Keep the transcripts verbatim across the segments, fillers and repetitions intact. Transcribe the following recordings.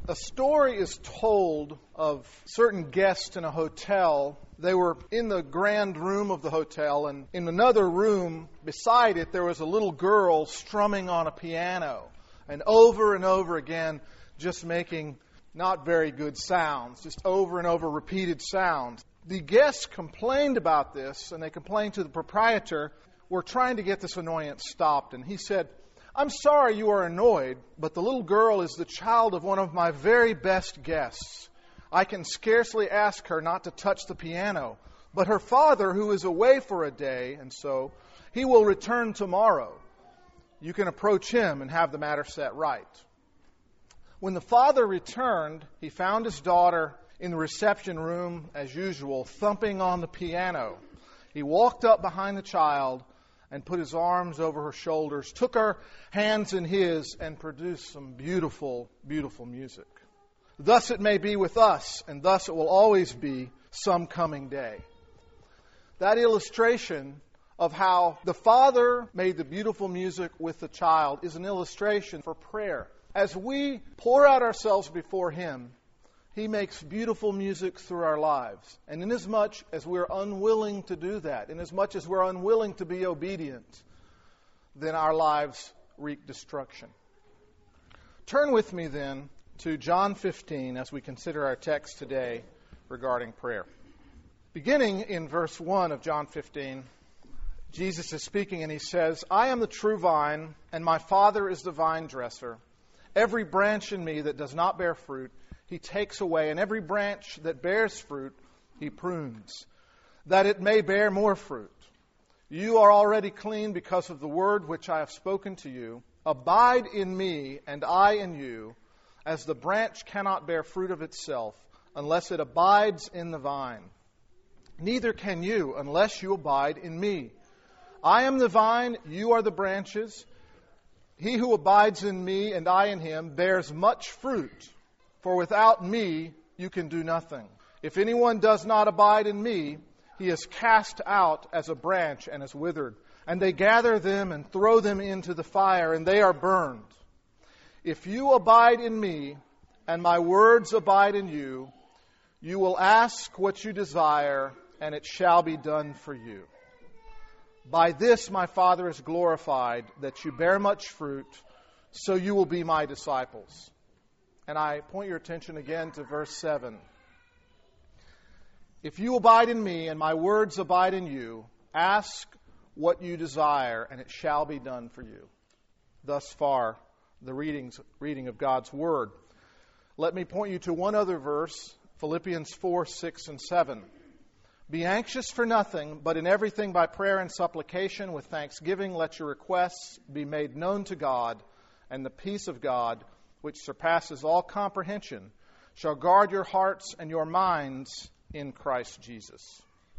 A story is told of certain guests in a hotel. They were in the grand room of the hotel, and in another room beside it, there was a little girl strumming on a piano, and over and over again, just making not very good sounds, just over and over repeated sounds. The guests complained about this, and they complained to the proprietor. We're trying to get this annoyance stopped, and he said, "I'm sorry you are annoyed, but the little girl is the child of one of my very best guests. I can scarcely ask her not to touch the piano, but her father, who is away for a day, and so he will return tomorrow. You can approach him and have the matter set right." When the father returned, he found his daughter in the reception room, as usual, thumping on the piano. He walked up behind the child and put his arms over her shoulders, took her hands in his, and produced some beautiful, beautiful music. Thus it may be with us, and thus it will always be some coming day. That illustration of how the Father made the beautiful music with the child is an illustration for prayer. As we pour out ourselves before Him, He makes beautiful music through our lives. And inasmuch as we're unwilling to do that, inasmuch as we're unwilling to be obedient, then our lives wreak destruction. Turn with me then to John fifteen as we consider our text today regarding prayer. Beginning in verse one of John fifteen, Jesus is speaking and He says, "I am the true vine, and my Father is the vine dresser. Every branch in me that does not bear fruit, He takes away, and every branch that bears fruit, He prunes, that it may bear more fruit. You are already clean because of the word which I have spoken to you. Abide in me, and I in you, as the branch cannot bear fruit of itself, unless it abides in the vine. Neither can you, unless you abide in me. I am the vine, you are the branches. He who abides in me, and I in him, bears much fruit. For without me, you can do nothing. If anyone does not abide in me, he is cast out as a branch and is withered. And they gather them and throw them into the fire, and they are burned. If you abide in me, and my words abide in you, you will ask what you desire, and it shall be done for you. By this my Father is glorified, that you bear much fruit, so you will be my disciples." And I point your attention again to verse seven. "If you abide in me, and my words abide in you, ask what you desire, and it shall be done for you." Thus far, the readings, reading of God's Word. Let me point you to one other verse, Philippians four, six, and seven. "Be anxious for nothing, but in everything by prayer and supplication with thanksgiving let your requests be made known to God, and the peace of God, which surpasses all comprehension, shall guard your hearts and your minds in Christ Jesus."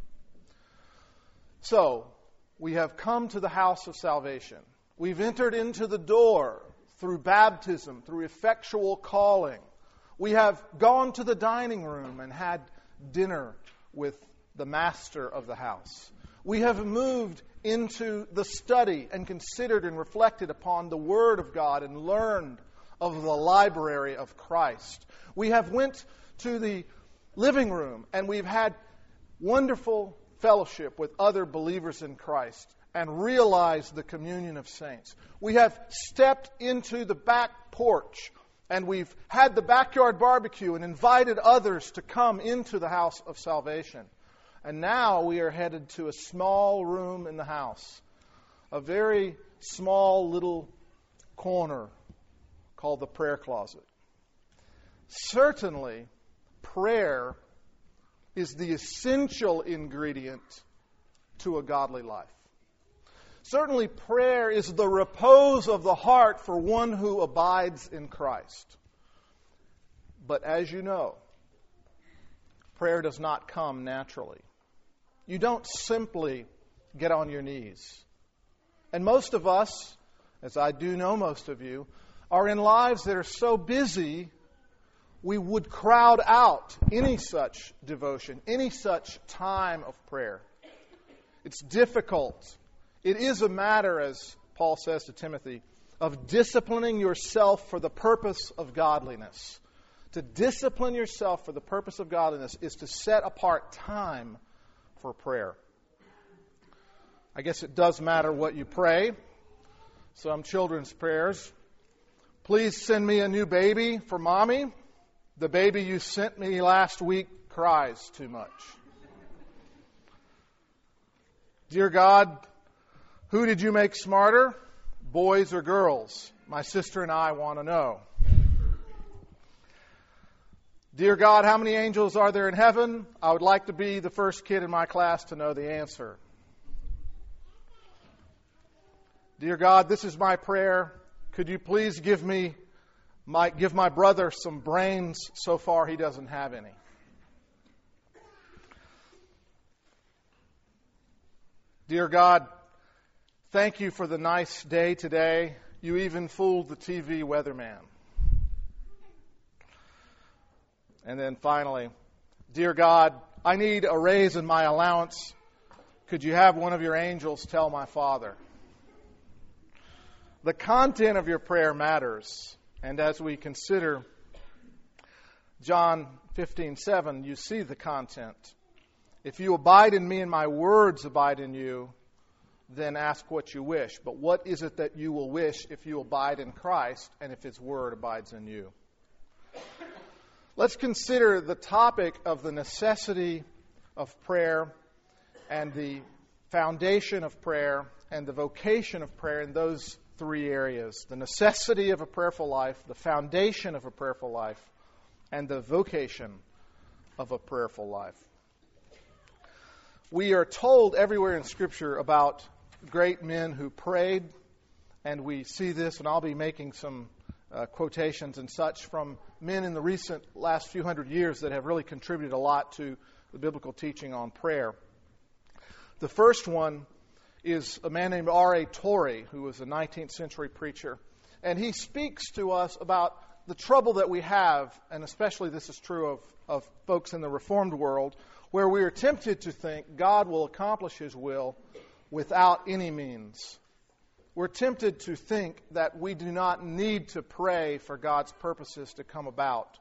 So, we have come to the house of salvation. We've entered into the door through baptism, through effectual calling. We have gone to the dining room and had dinner with the master of the house. We have moved into the study and considered and reflected upon the Word of God and learned of the library of Christ. We have went to the living room and we've had wonderful fellowship with other believers in Christ and realized the communion of saints. We have stepped into the back porch and we've had the backyard barbecue and invited others to come into the house of salvation. And now we are headed to a small room in the house, a very small little corner called the prayer closet. Certainly, prayer is the essential ingredient to a godly life. Certainly, prayer is the repose of the heart for one who abides in Christ. But as you know, prayer does not come naturally. You don't simply get on your knees. And most of us, as I do know most of you, are in lives that are so busy, we would crowd out any such devotion, any such time of prayer. It's difficult. It is a matter, as Paul says to Timothy, of disciplining yourself for the purpose of godliness. To discipline yourself for the purpose of godliness is to set apart time for prayer. I guess it does matter what you pray. Some children's prayers. Please send me a new baby for mommy. The baby you sent me last week cries too much. Dear God, who did you make smarter, boys or girls? My sister and I want to know. Dear God, how many angels are there in heaven? I would like to be the first kid in my class to know the answer. Dear God, this is my prayer. Could you please give me my give my brother some brains? So far he doesn't have any. Dear God, thank you for the nice day today. You even fooled the T V weatherman. And then finally, dear God, I need a raise in my allowance. Could you have one of your angels tell my father? The content of your prayer matters. And as we consider John fifteen seven, you see the content. If you abide in me and my words abide in you, then ask what you wish. But what is it that you will wish if you abide in Christ and if His word abides in you? Let's consider the topic of the necessity of prayer and the foundation of prayer and the vocation of prayer in those three areas. The necessity of a prayerful life, the foundation of a prayerful life, and the vocation of a prayerful life. We are told everywhere in Scripture about great men who prayed, and we see this, and I'll be making some uh, quotations and such from men in the recent last few hundred years that have really contributed a lot to the biblical teaching on prayer. The first one is a man named R A Torrey, who was a nineteenth century preacher. And he speaks to us about the trouble that we have, and especially this is true of, of folks in the Reformed world, where we are tempted to think God will accomplish His will without any means. We're tempted to think that we do not need to pray for God's purposes to come about.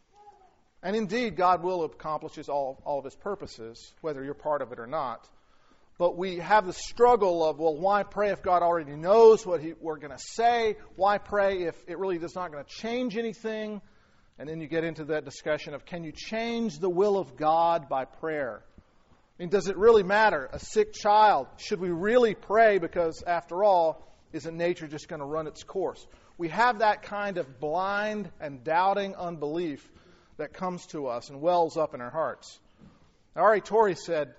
And indeed, God will accomplish all, all of His purposes, whether you're part of it or not. But we have the struggle of, well, why pray if God already knows what he, we're going to say? Why pray if it really is not going to change anything? And then you get into that discussion of, can you change the will of God by prayer? I mean, does it really matter? A sick child, should we really pray? Because after all, isn't nature just going to run its course? We have that kind of blind and doubting unbelief that comes to us and wells up in our hearts. R A Torrey said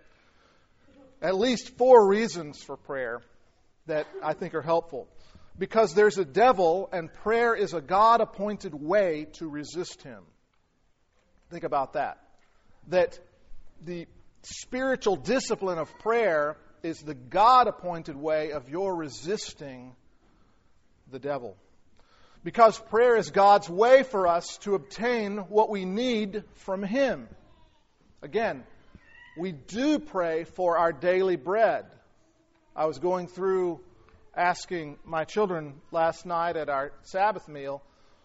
at least four reasons for prayer that I think are helpful. Because there's a devil, and prayer is a God-appointed way to resist him. Think about that. That the spiritual discipline of prayer is the God-appointed way of your resisting the devil. Because prayer is God's way for us to obtain what we need from Him. Again, we do pray for our daily bread. I was going through asking my children last night at our Sabbath meal,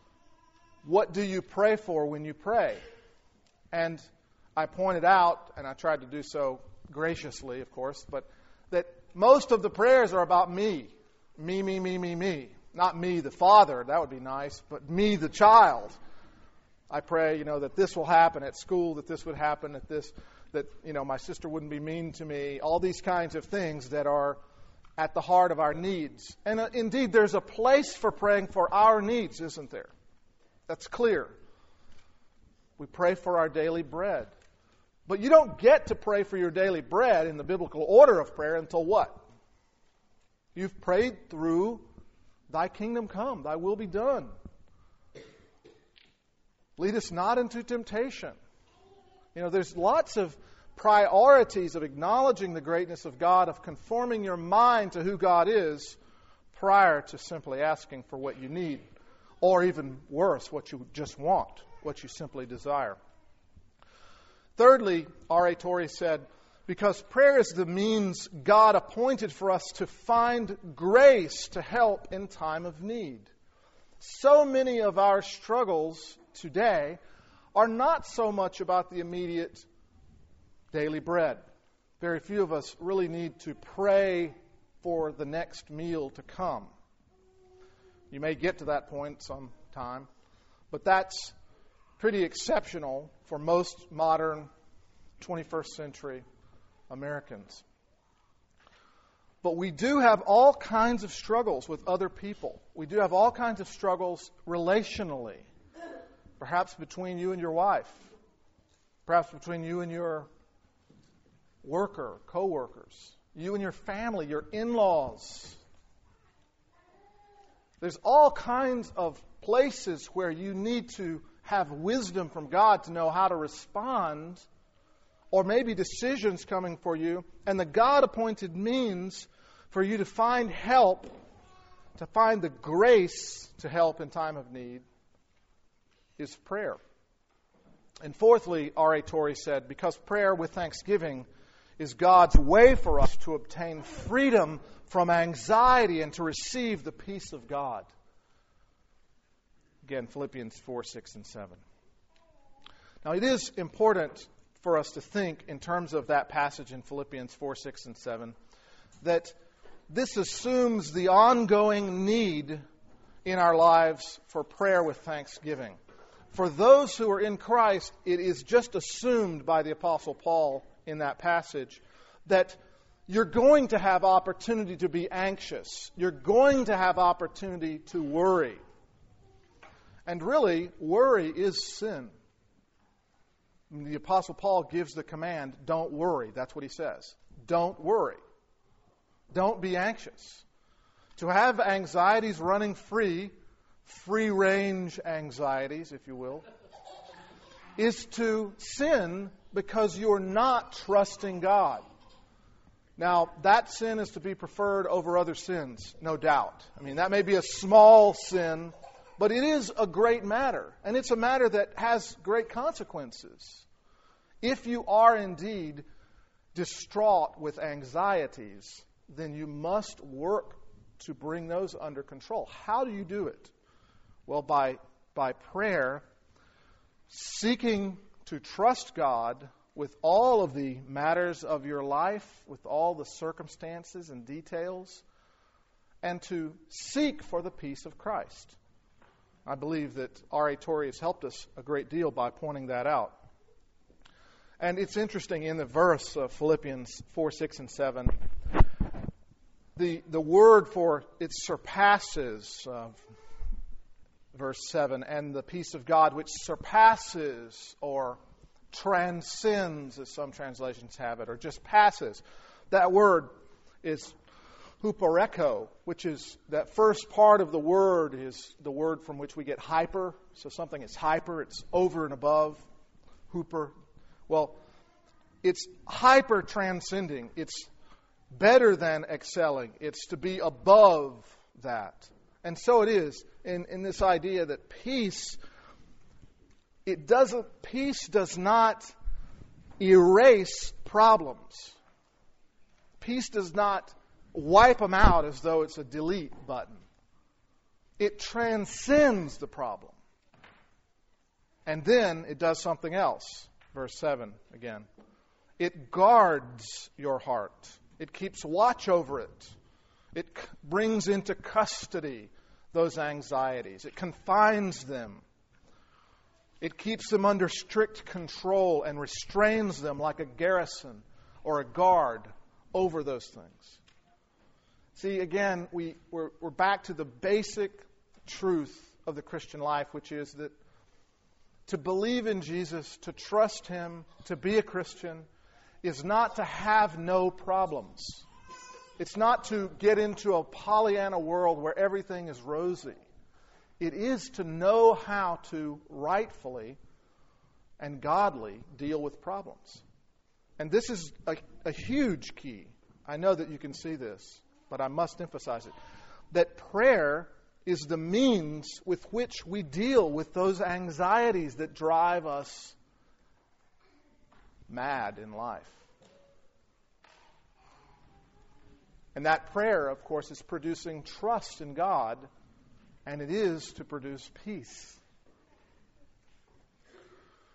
what do you pray for when you pray? And I pointed out, and I tried to do so graciously, of course, but that most of the prayers are about me. Me, me, me, me, me. Not me, the father, that would be nice, but me, the child. I pray, you know, that this will happen at school, that this would happen at this, that, you know, my sister wouldn't be mean to me. All these kinds of things that are at the heart of our needs. And uh, indeed, there's a place for praying for our needs, isn't there? That's clear. We pray for our daily bread. But you don't get to pray for your daily bread in the biblical order of prayer until what? You've prayed through, Thy kingdom come, Thy will be done. Lead us not into temptation. You know, there's lots of priorities of acknowledging the greatness of God, of conforming your mind to who God is prior to simply asking for what you need, or even worse, what you just want, what you simply desire. Thirdly, R A Torrey said, because prayer is the means God appointed for us to find grace to help in time of need. So many of our struggles today are not so much about the immediate daily bread. Very few of us really need to pray for the next meal to come. You may get to that point sometime, but that's pretty exceptional for most modern twenty-first century Americans. But we do have all kinds of struggles with other people. We do have all kinds of struggles relationally. Perhaps between you and your wife. Perhaps between you and your worker, co-workers. You and your family, your in-laws. There's all kinds of places where you need to have wisdom from God to know how to respond, or maybe decisions coming for you, and the God-appointed means for you to find help, to find the grace to help in time of need, is prayer. And fourthly, R A Torrey said, because prayer with thanksgiving is God's way for us to obtain freedom from anxiety and to receive the peace of God. Again, Philippians four, six, and seven. Now, it is important for us to think in terms of that passage in Philippians four, six, and seven, that this assumes the ongoing need in our lives for prayer with thanksgiving. For those who are in Christ, it is just assumed by the Apostle Paul in that passage that you're going to have opportunity to be anxious. You're going to have opportunity to worry. And really, worry is sin. The Apostle Paul gives the command, don't worry. That's what he says. Don't worry. Don't be anxious. To have anxieties running free, free-range anxieties, if you will, is to sin because you're not trusting God. Now, that sin is to be preferred over other sins, no doubt. I mean, that may be a small sin, but it is a great matter. And it's a matter that has great consequences. If you are indeed distraught with anxieties, then you must work to bring those under control. How do you do it? Well, by, by prayer, seeking to trust God with all of the matters of your life, with all the circumstances and details, and to seek for the peace of Christ. I believe that R A Torrey has helped us a great deal by pointing that out. And it's interesting, in the verse of Philippians four, six, and seven, the, the word for it surpasses, uh, verse seven, and the peace of God which surpasses or transcends, as some translations have it, or just passes. That word is huporeko, which is that first part of the word is the word from which we get hyper. So something is hyper, it's over and above. Huper. Well, it's hyper transcending. It's better than excelling. It's to be above that. And so it is in, in this idea that peace, it doesn't, peace does not erase problems. Peace does not wipe them out as though it's a delete button. It transcends the problem. And then it does something else. Verse seven again. It guards your heart. It keeps watch over it. It c- brings into custody those anxieties. It confines them. It keeps them under strict control and restrains them like a garrison or a guard over those things. See, again, we, we're, we're back to the basic truth of the Christian life, which is that to believe in Jesus, to trust Him, to be a Christian, is not to have no problems. It's not to get into a Pollyanna world where everything is rosy. It is to know how to rightfully and godly deal with problems. And this is a, a huge key. I know that you can see this, but I must emphasize it. That prayer is the means with which we deal with those anxieties that drive us mad in life. And that prayer, of course, is producing trust in God, and it is to produce peace.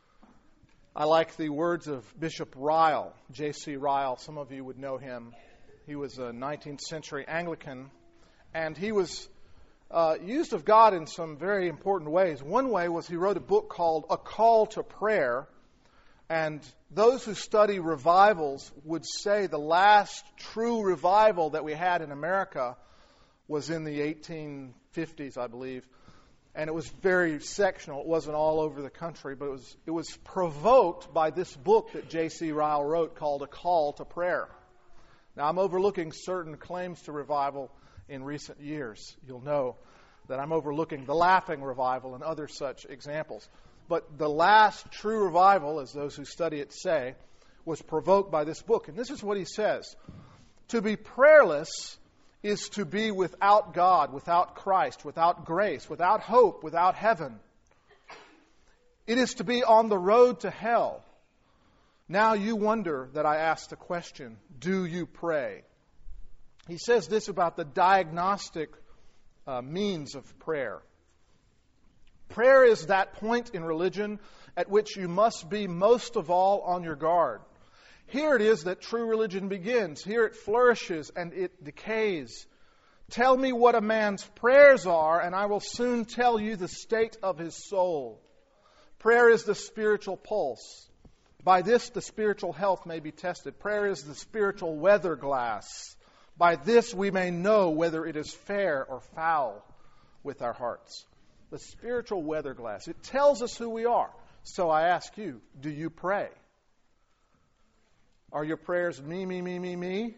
I like the words of Bishop Ryle, J C Ryle. Some of you would know him. He was a nineteenth century Anglican, and he was uh, used of God in some very important ways. One way was he wrote a book called A Call to Prayer, and those who study revivals would say the last true revival that we had in America was in the eighteen fifties, I believe. And it was very sectional. It wasn't all over the country, but it was it was provoked by this book that J C Ryle wrote called A Call to Prayer. Now, I'm overlooking certain claims to revival in recent years. You'll know that I'm overlooking the Laughing Revival and other such examples. But the last true revival, as those who study it say, was provoked by this book. And this is what he says. To be prayerless is to be without God, without Christ, without grace, without hope, without heaven. It is to be on the road to hell. Now you wonder that I asked the question, do you pray? He says this about the diagnostic uh, means of prayer. Prayer is that point in religion at which you must be most of all on your guard. Here it is that true religion begins. Here it flourishes and it decays. Tell me what a man's prayers are, and I will soon tell you the state of his soul. Prayer is the spiritual pulse. By this, the spiritual health may be tested. Prayer is the spiritual weather glass. By this, we may know whether it is fair or foul with our hearts. The spiritual weather glass. It tells us who we are. So I ask you, do you pray? Are your prayers me, me, me, me, me?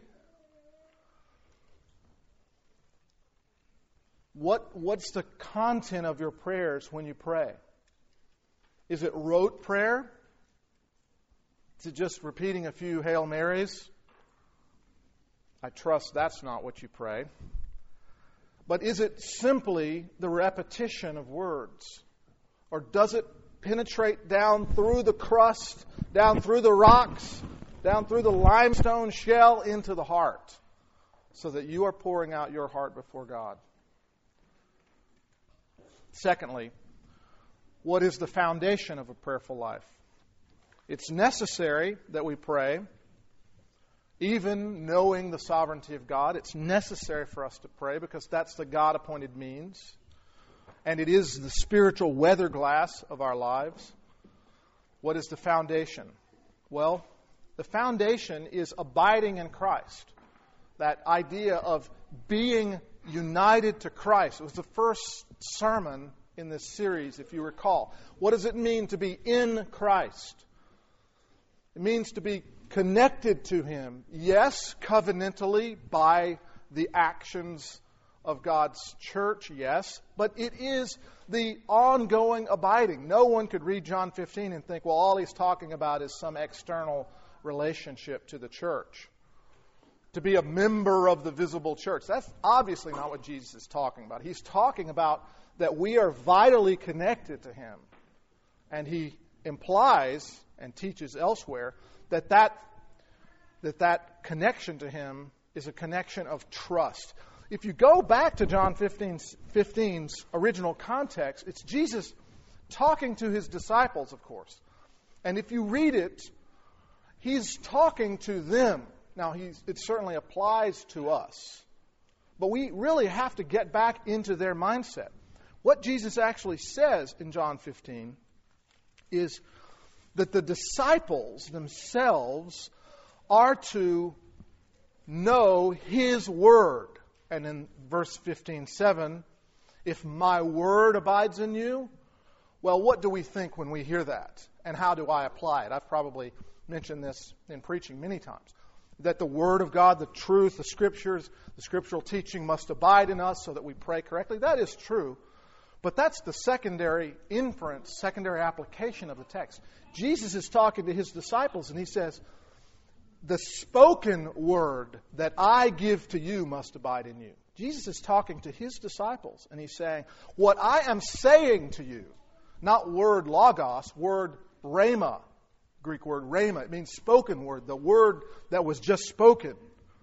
What, what's the content of your prayers when you pray? Is it rote prayer? Is it just repeating a few Hail Marys? I trust that's not what you pray. But is it simply the repetition of words? Or does it penetrate down through the crust, down through the rocks, down through the limestone shell into the heart, so that you are pouring out your heart before God? Secondly, what is the foundation of a prayerful life? It's necessary that we pray, even knowing the sovereignty of God. It's necessary for us to pray because that's the God-appointed means. And it is the spiritual weather glass of our lives. What is the foundation? Well, the foundation is abiding in Christ. That idea of being united to Christ. It was the first sermon in this series, if you recall. What does it mean to be in Christ? It means to be connected to Him. Yes, covenantally by the actions of God's church, yes. But it is the ongoing abiding. No one could read John fifteen and think, well, all he's talking about is some external relationship to the church. To be a member of the visible church. That's obviously not what Jesus is talking about. He's talking about that we are vitally connected to Him. And He implies and teaches elsewhere that that, that that connection to Him is a connection of trust. If you go back to John fifteen's, fifteen's original context, it's Jesus talking to His disciples, of course. And if you read it, He's talking to them. Now, he's, it certainly applies to us. But we really have to get back into their mindset. What Jesus actually says in John fifteen is that the disciples themselves are to know His Word. And in verse fifteen seven, if my Word abides in you, well, what do we think when we hear that? And how do I apply it? I've probably mentioned this in preaching many times. That the Word of God, the truth, the Scriptures, the scriptural teaching must abide in us so that we pray correctly. That is true. But that's the secondary inference, secondary application of the text. Jesus is talking to His disciples and He says, the spoken word that I give to you must abide in you. Jesus is talking to His disciples and He's saying, what I am saying to you, not word logos, word rhema, Greek word rhema. It means spoken word, the word that was just spoken.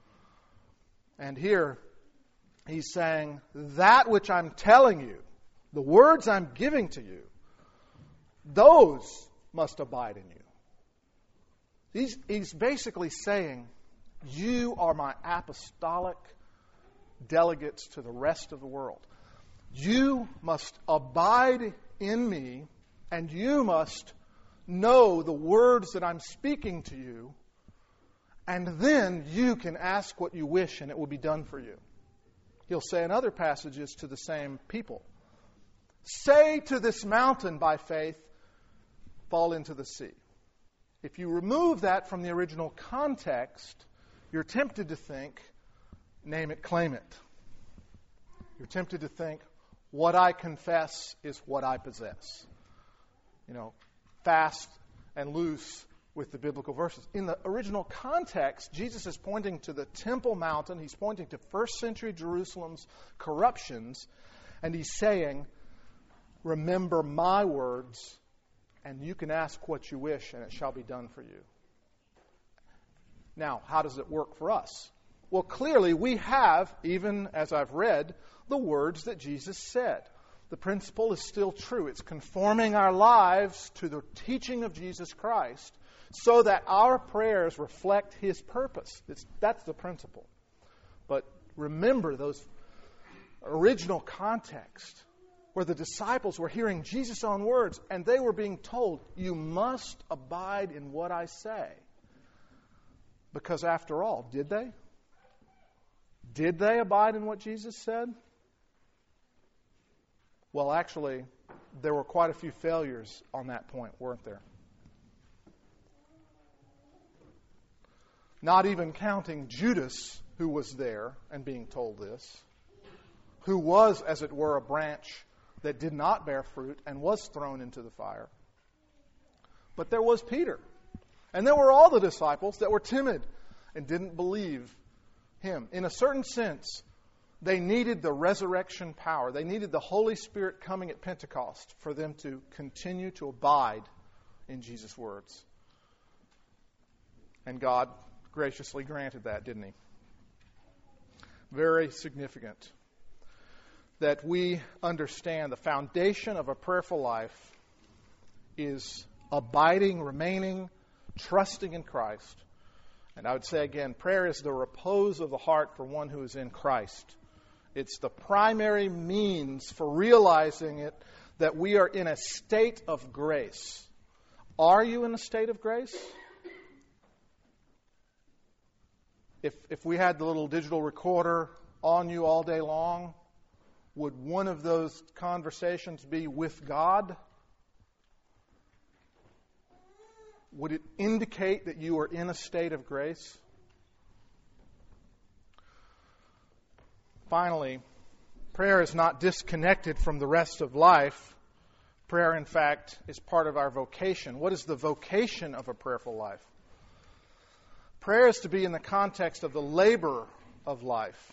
And here He's saying, that which I'm telling you, the words I'm giving to you, those must abide in you. He's, he's basically saying, you are my apostolic delegates to the rest of the world. You must abide in me, and you must know the words that I'm speaking to you, and then you can ask what you wish, and it will be done for you. He'll say in other passages to the same people, say to this mountain by faith, fall into the sea. If you remove that from the original context, you're tempted to think, name it, claim it. You're tempted to think, what I confess is what I possess. You know, fast and loose with the biblical verses. In the original context, Jesus is pointing to the Temple Mountain. He's pointing to first century Jerusalem's corruptions. And he's saying, remember my words, and you can ask what you wish, and it shall be done for you. Now, how does it work for us? Well, clearly we have, even as I've read, the words that Jesus said. The principle is still true. It's conforming our lives to the teaching of Jesus Christ so that our prayers reflect His purpose. It's, that's the principle. But remember those original context where the disciples were hearing Jesus' own words and they were being told, you must abide in what I say. Because after all, did they? Did they abide in what Jesus said? Well, actually, there were quite a few failures on that point, weren't there? Not even counting Judas, who was there and being told this, who was, as it were, a branch that did not bear fruit and was thrown into the fire. But there was Peter. And there were all the disciples that were timid and didn't believe Him. In a certain sense, they needed the resurrection power. They needed the Holy Spirit coming at Pentecost for them to continue to abide in Jesus' words. And God graciously granted that, didn't He? Very significant that we understand the foundation of a prayerful life is abiding, remaining, trusting in Christ. And I would say again, prayer is the repose of the heart for one who is in Christ. It's the primary means for realizing it that we are in a state of grace. Are you in a state of grace? If if we had the little digital recorder on you all day long, would one of those conversations be with God? Would it indicate that you are in a state of grace? Finally, prayer is not disconnected from the rest of life. Prayer, in fact, is part of our vocation. What is the vocation of a prayerful life? Prayer is to be in the context of the labor of life.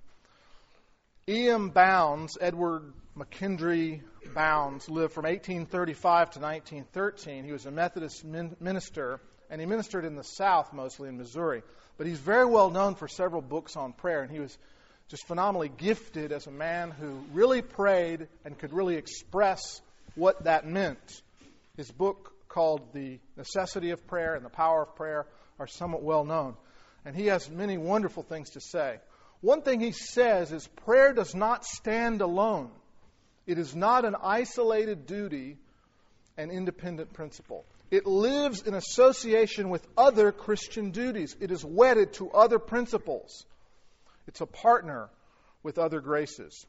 E M Bounds, Edward McKendry Bounds, lived from eighteen thirty-five to nineteen thirteen. He was a Methodist min- minister, and he ministered in the South, mostly in Missouri. But he's very well known for several books on prayer, and he was just phenomenally gifted as a man who really prayed and could really express what that meant. His book called The Necessity of Prayer and The Power of Prayer are somewhat well known. And he has many wonderful things to say. One thing he says is prayer does not stand alone. It is not an isolated duty and independent principle. It lives in association with other Christian duties. It is wedded to other principles. It's a partner with other graces.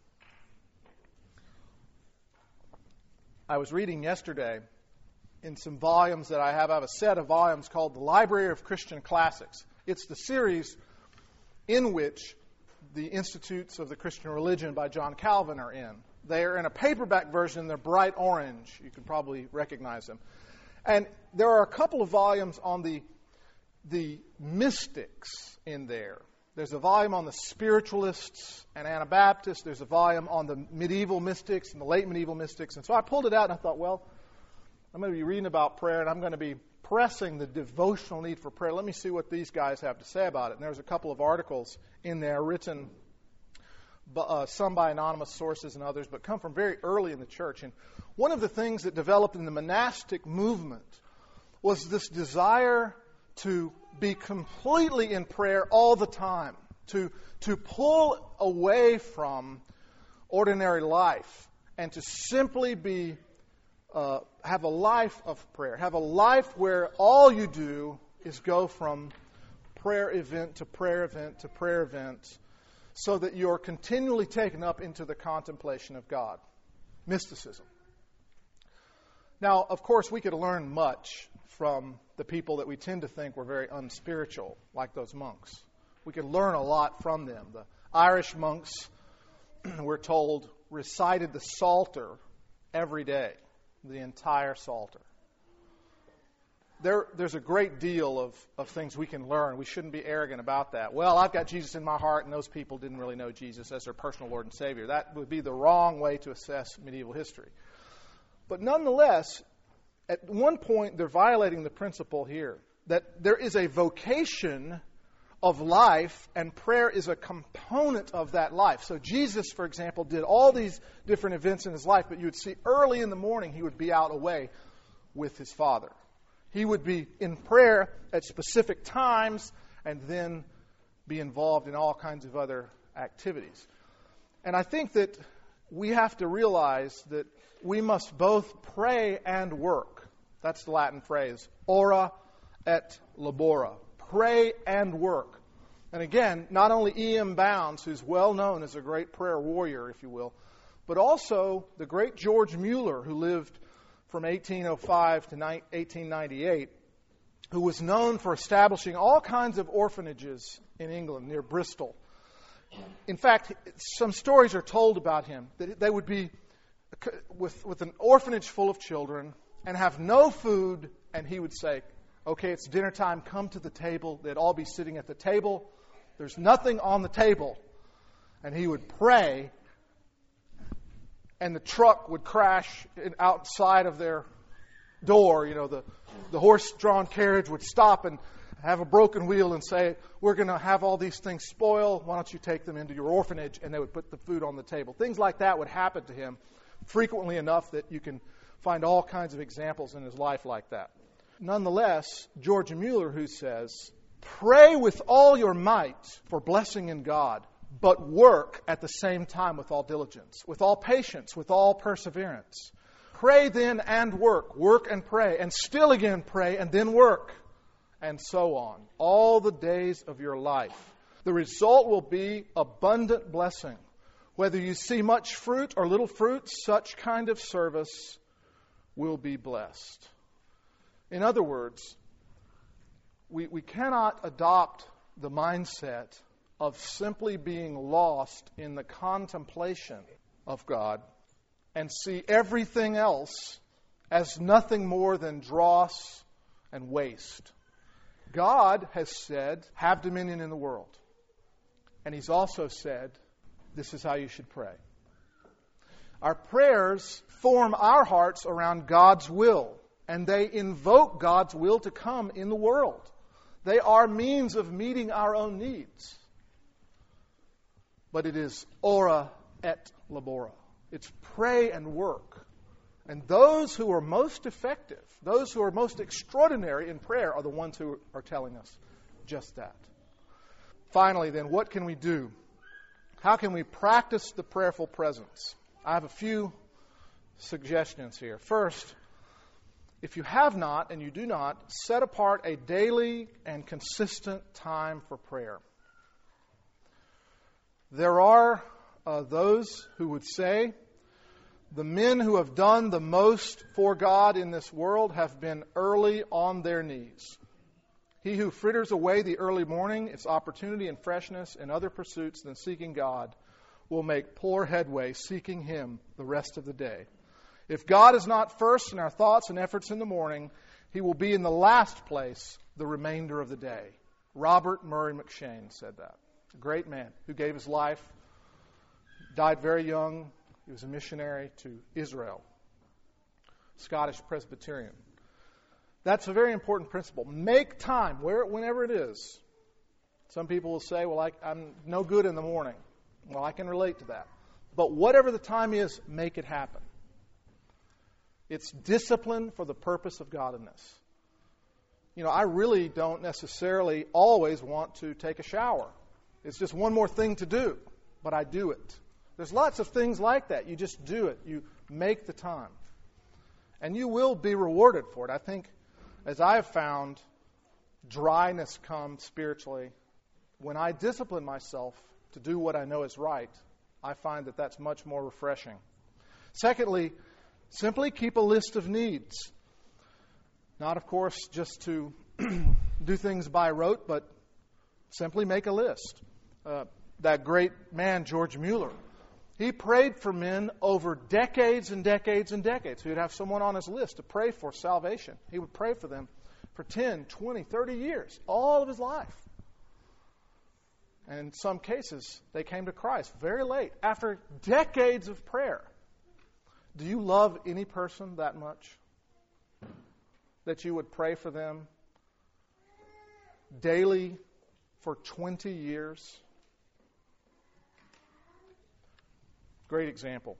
I was reading yesterday in some volumes that I have. I have a set of volumes called The Library of Christian Classics. It's the series in which the Institutes of the Christian Religion by John Calvin are in. They are in a paperback version. They're bright orange. You can probably recognize them. And there are a couple of volumes on the, the mystics in there. There's a volume on the spiritualists and Anabaptists. There's a volume on the medieval mystics and the late medieval mystics. And so I pulled it out and I thought, well, I'm going to be reading about prayer and I'm going to be pressing the devotional need for prayer. Let me see what these guys have to say about it. And there's a couple of articles in there written, uh, some by anonymous sources and others, but come from very early in the church. And one of the things that developed in the monastic movement was this desire to be completely in prayer all the time, to, to pull away from ordinary life and to simply be uh, have a life of prayer, have a life where all you do is go from prayer event to prayer event to prayer event, so that you're continually taken up into the contemplation of God. Mysticism. Now, of course, we could learn much from the people that we tend to think were very unspiritual, like those monks. We could learn a lot from them. The Irish monks, we're told, recited the Psalter every day, the entire Psalter. There, there's a great deal of, of things we can learn. We shouldn't be arrogant about that. Well, I've got Jesus in my heart, and those people didn't really know Jesus as their personal Lord and Savior. That would be the wrong way to assess medieval history. But nonetheless, at one point, they're violating the principle here that there is a vocation of life, and prayer is a component of that life. So Jesus, for example, did all these different events in his life, but you would see early in the morning he would be out away with his Father. He would be in prayer at specific times and then be involved in all kinds of other activities. And I think that we have to realize that we must both pray and work. That's the Latin phrase, ora et labora. Pray and work. And again, not only E M Bounds, who's well known as a great prayer warrior, if you will, but also the great George Mueller, who lived from eighteen oh five to eighteen ninety-eight, who was known for establishing all kinds of orphanages in England near Bristol. In fact, some stories are told about him, that they would be with, with an orphanage full of children and have no food, and he would say, okay, it's dinner time, come to the table. They'd all be sitting at the table. There's nothing on the table. And he would pray, and the truck would crash outside of their door. You know, the, the horse-drawn carriage would stop and have a broken wheel and say, we're going to have all these things spoil. Why don't you take them into your orphanage? And they would put the food on the table. Things like that would happen to him frequently enough that you can find all kinds of examples in his life like that. Nonetheless, George Mueller, who says, pray with all your might for blessing in God, but work at the same time with all diligence, with all patience, with all perseverance. Pray then and work, work and pray, and still again pray and then work, and so on, all the days of your life. The result will be abundant blessing. Whether you see much fruit or little fruit, such kind of service will be blessed. In other words, we, we cannot adopt the mindset of simply being lost in the contemplation of God and see everything else as nothing more than dross and waste. God has said, have dominion in the world. And He's also said, this is how you should pray. Our prayers form our hearts around God's will, and they invoke God's will to come in the world. They are means of meeting our own needs. But it is ora et labora. It's pray and work. And those who are most effective, those who are most extraordinary in prayer, are the ones who are telling us just that. Finally, then, what can we do? How can we practice the prayerful presence? I have a few suggestions here. First, if you have not and you do not, set apart a daily and consistent time for prayer. There are uh, those who would say the men who have done the most for God in this world have been early on their knees. He who fritters away the early morning, its opportunity and freshness in other pursuits than seeking God, will make poor headway seeking Him the rest of the day. If God is not first in our thoughts and efforts in the morning, He will be in the last place the remainder of the day. Robert Murray McCheyne said that. A great man who gave his life, died very young. He was a missionary to Israel, Scottish Presbyterian. That's a very important principle. Make time, where, whenever it is. Some people will say, well, I, I'm no good in the morning. Well, I can relate to that. But whatever the time is, make it happen. It's discipline for the purpose of godliness. you know, I really don't necessarily always want to take a shower. It's just one more thing to do, but I do it. There's lots of things like that. You just do it. You make the time. And you will be rewarded for it. I think, as I have found, dryness comes spiritually. When I discipline myself to do what I know is right, I find that that's much more refreshing. Secondly, simply keep a list of needs. Not, of course, just to do things by rote, but simply make a list. Uh, that great man, George Mueller, he prayed for men over decades and decades and decades. He would have someone on his list to pray for salvation. He would pray for them for ten, twenty, thirty years, all of his life. And in some cases, they came to Christ very late, after decades of prayer. Do you love any person that much that you would pray for them daily for twenty years? Great example.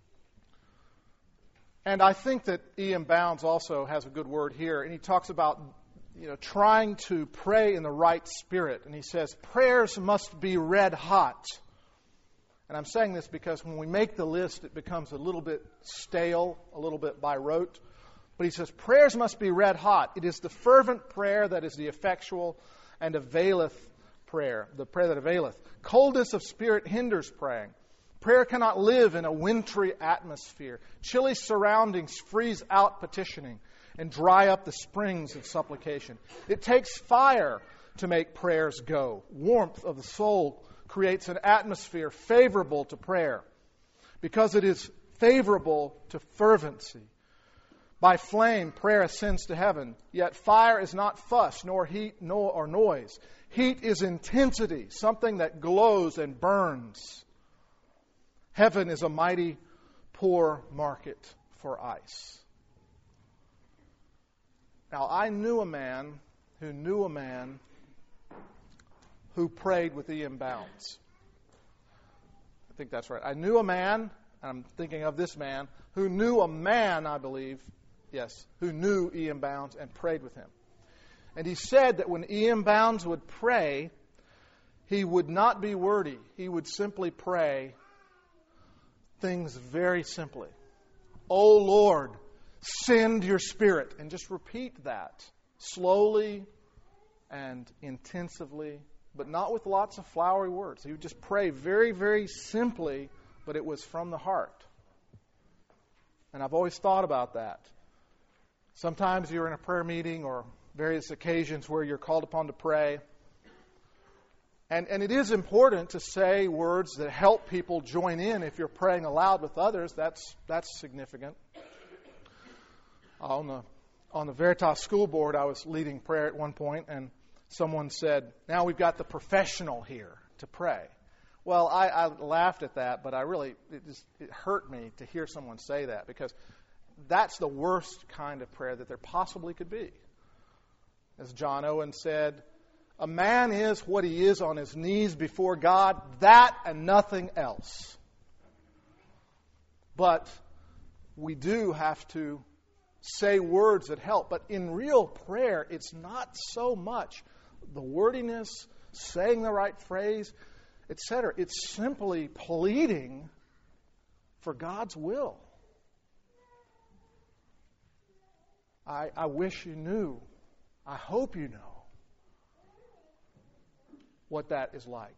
And I think that E M Bounds also has a good word here. And he talks about, you know, trying to pray in the right spirit. And he says, prayers must be red hot. And I'm saying this because when we make the list, it becomes a little bit stale, a little bit by rote. But he says, prayers must be red hot. It is the fervent prayer that is the effectual and availeth prayer, the prayer that availeth. Coldness of spirit hinders praying. Prayer cannot live in a wintry atmosphere. Chilly surroundings freeze out petitioning and dry up the springs of supplication. It takes fire to make prayers go. Warmth of the soul creates an atmosphere favorable to prayer because it is favorable to fervency. By flame, prayer ascends to heaven. Yet fire is not fuss, nor heat, nor or noise. Heat is intensity, something that glows and burns. Heaven is a mighty poor market for ice. Now, I knew a man who knew a man who prayed with E M Bounds. I think that's right. I knew a man, and I'm thinking of this man, who knew a man, I believe, yes, who knew E M Bounds and prayed with him. And he said that when E M Bounds would pray, he would not be wordy. He would simply pray things very simply. "O Lord, send your Spirit." And just repeat that slowly and intensively, but not with lots of flowery words. He would just pray very, very simply, but it was from the heart. And I've always thought about that. Sometimes you're in a prayer meeting or various occasions where you're called upon to pray. And, and it is important to say words that help people join in. If you're praying aloud with others, that's that's significant. On the, on the Veritas School Board, I was leading prayer at one point, and someone said, "Now we've got the professional here to pray." Well, I, I laughed at that, but I really, it just it hurt me to hear someone say that, because that's the worst kind of prayer that there possibly could be. As John Owen said, a man is what he is on his knees before God, that and nothing else. But we do have to say words that help. But in real prayer, it's not so much the wordiness, saying the right phrase, et cetera. It's simply pleading for God's will. I, I wish you knew. I hope you know what that is like.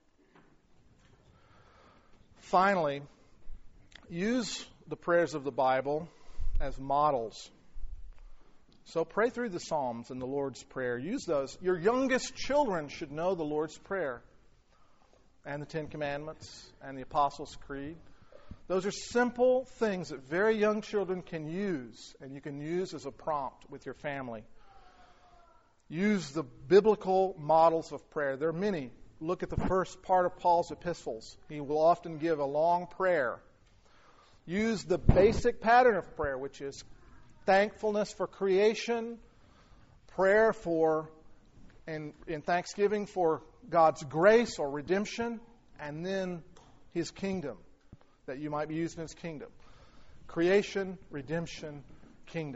Finally, use the prayers of the Bible as models. So pray through the Psalms and the Lord's Prayer. Use those. Your youngest children should know the Lord's Prayer and the Ten Commandments and the Apostles' Creed. Those are simple things that very young children can use, and you can use as a prompt with your family. Use the biblical models of prayer. There are many. Look at the first part of Paul's epistles. He will often give a long prayer. Use the basic pattern of prayer, which is thankfulness for creation, prayer for, and in thanksgiving for God's grace or redemption, and then His kingdom, that you might be used in His kingdom. Creation, redemption, kingdom.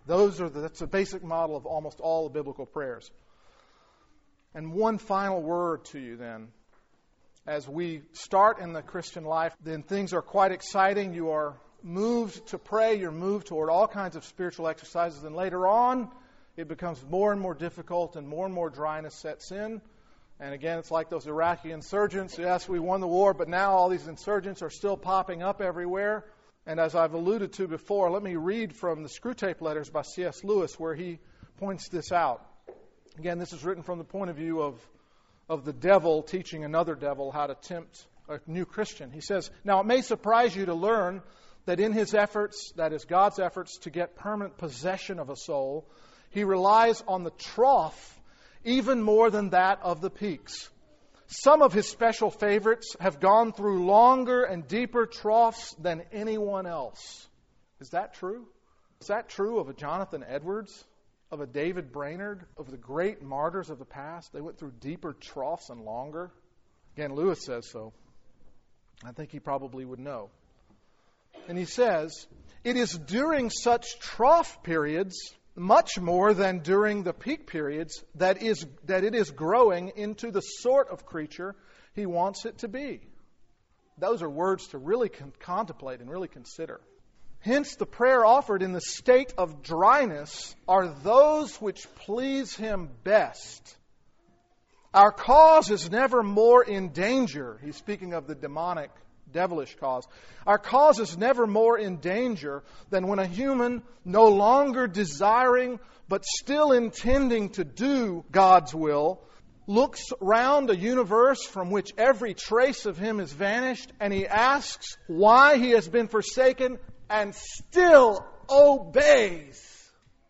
Those are the, that's the basic model of almost all the biblical prayers. And one final word to you then. As we start in the Christian life, then things are quite exciting. You are moved to pray. You're moved toward all kinds of spiritual exercises. And later on, it becomes more and more difficult and more and more dryness sets in. And again, it's like those Iraqi insurgents. Yes, we won the war, but now all these insurgents are still popping up everywhere. And as I've alluded to before, let me read from the Screwtape Letters by C S Lewis, where he points this out. Again, this is written from the point of view of of the devil teaching another devil how to tempt a new Christian. He says, "Now it may surprise you to learn that in his efforts, that is God's efforts to get permanent possession of a soul, he relies on the trough even more than that of the peaks. Some of his special favorites have gone through longer and deeper troughs than anyone else." Is that true? Is that true of a Jonathan Edwards? Of a David Brainerd, of the great martyrs of the past? They went through deeper troughs and longer. Again, Lewis says so. I think he probably would know. And he says, "It is during such trough periods, much more than during the peak periods, that is that it is growing into the sort of creature he wants it to be." Those are words to really con- contemplate and really consider. Hence, the prayer offered in the state of dryness are those which please Him best. Our cause is never more in danger. He's speaking of the demonic, devilish cause. Our cause is never more in danger than when a human, no longer desiring but still intending to do God's will, looks round a universe from which every trace of Him is vanished, and he asks why He has been forsaken, and still obeys.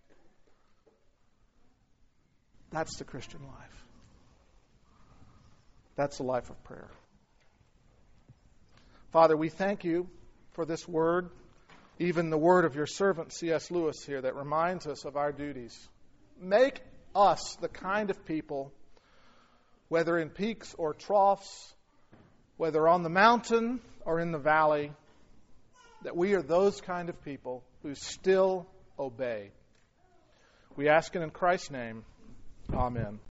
That's the Christian life. That's the life of prayer. Father, we thank You for this word, even the word of Your servant C S Lewis here that reminds us of our duties. Make us the kind of people, whether in peaks or troughs, whether on the mountain or in the valley, that we are those kind of people who still obey. We ask it in Christ's name. Amen.